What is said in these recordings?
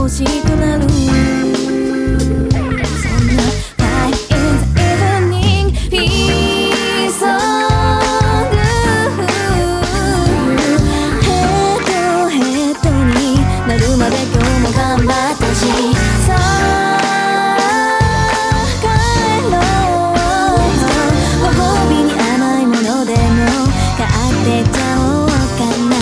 欲しくなる。そんな Five in the evening peace song ヘッドになるまで今日も頑張ったし、さあ帰ろう。ご褒美に甘いものでも買ってちゃおうかな。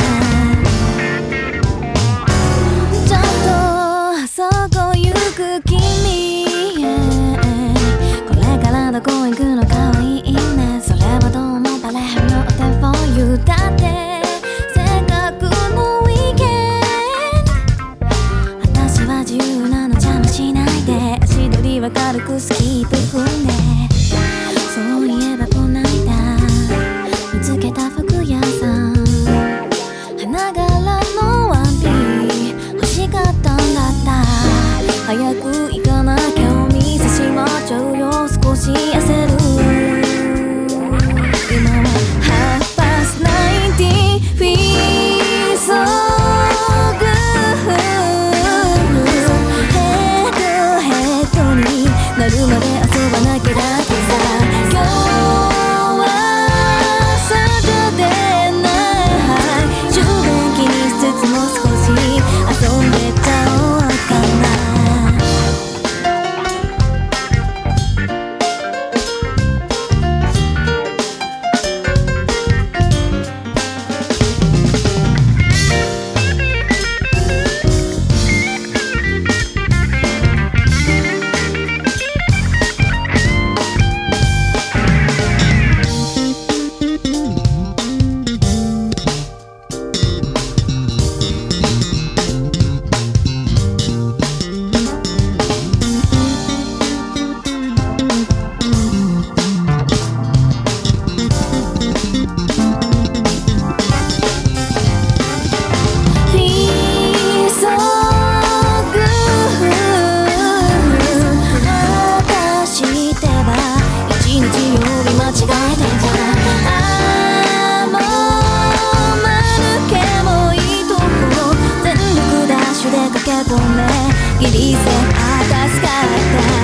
ちょっとそこ行く君、これからどこ行くのかはいいね。それはどうもバレるので for you だって、せっかくのウィーケンド。私は自由なの邪魔しないで、足取りは軽くスキープ踏んで。そういえばこないだ見つけた服屋さん、花柄のワンピ欲しかったんだった。早く行かなきゃお店閉まっちゃうよ。少し焦る。今は Half past 90 Feel so good。 ヘッドになるまで遊ばなきゃだってさ。今日は Saturday night、 充電気にしつつも少し遊んでちゃおうかな。ギリセン赤使った